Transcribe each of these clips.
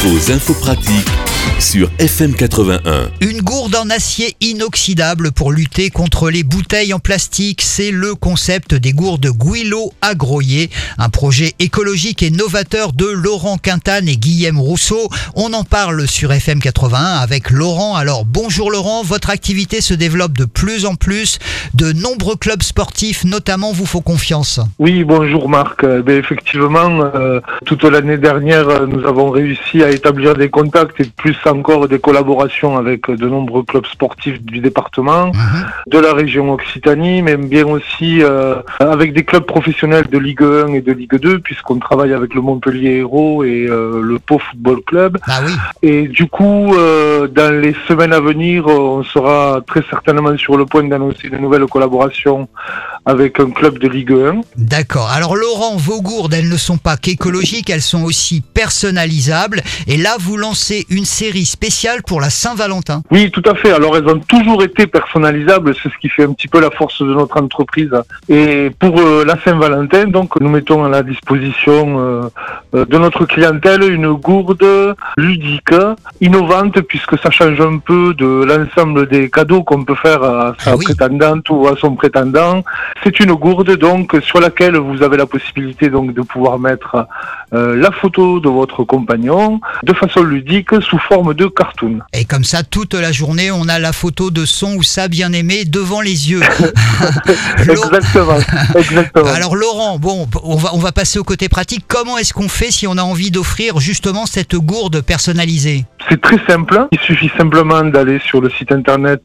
vos infos pratiques sur FM 81. Une gourde en acier inoxydable pour lutter contre les bouteilles en plastique, c'est le concept des gourdes Guilo à Groyer, un projet écologique et novateur de Laurent Quintane et Guillaume Rousseau. On en parle sur FM 81 avec Laurent. Alors bonjour Laurent, votre activité se développe de plus en plus. De nombreux clubs sportifs notamment vous font confiance. Oui, bonjour Marc. Effectivement, toute l'année dernière, nous avons réussi à établir des contacts et plus encore des collaborations avec de nombreux clubs sportifs du département, de la région Occitanie, mais bien aussi avec des clubs professionnels de Ligue 1 et de Ligue 2, puisqu'on travaille avec le Montpellier Hérault et le Pau Football Club. Ah oui. Et du coup, dans les semaines à venir, on sera très certainement sur le point d'annoncer une nouvelle collaboration avec un club de Ligue 1. D'accord. Alors Laurent, vos gourdes, elles ne sont pas qu'écologiques, elles sont aussi personnalisables. Et là, vous lancez une série spéciale pour la Saint-Valentin. Oui, tout à fait. Alors, elles ont toujours été personnalisables. C'est ce qui fait un petit peu la force de notre entreprise. Et pour la Saint-Valentin, donc, nous mettons à la disposition de notre clientèle une gourde ludique, innovante, puisque ça change un peu de l'ensemble des cadeaux qu'on peut faire à sa prétendante ou à son prétendant. C'est une gourde, donc, sur laquelle vous avez la possibilité, donc, de pouvoir mettre la photo de votre compagnon de façon ludique sous forme de cartoon. Et comme ça, toute la journée, on a la photo de son ou sa bien-aimée devant les yeux. Exactement. Alors Laurent, bon, on va passer au côté pratique. Comment est-ce qu'on fait si on a envie d'offrir justement cette gourde personnalisée ? C'est très simple. Il suffit simplement d'aller sur le site internet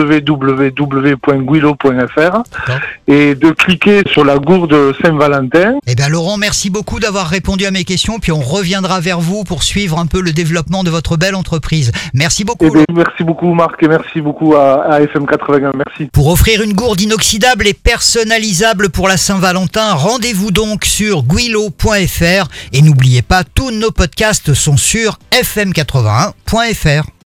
www.guilo.fr et de cliquer sur la gourde Saint-Valentin. Eh bien Laurent, merci beaucoup d'avoir répondu à mes questions, puis on reviendra vers vous pour suivre un peu le développement de votre belle entreprise. Merci beaucoup. Merci beaucoup Marc et merci beaucoup à FM 81. Merci. Pour offrir une gourde inoxydable et personnalisable pour la Saint-Valentin, rendez-vous donc sur guilo.fr et n'oubliez pas, tous nos podcasts sont sur fm81.fr.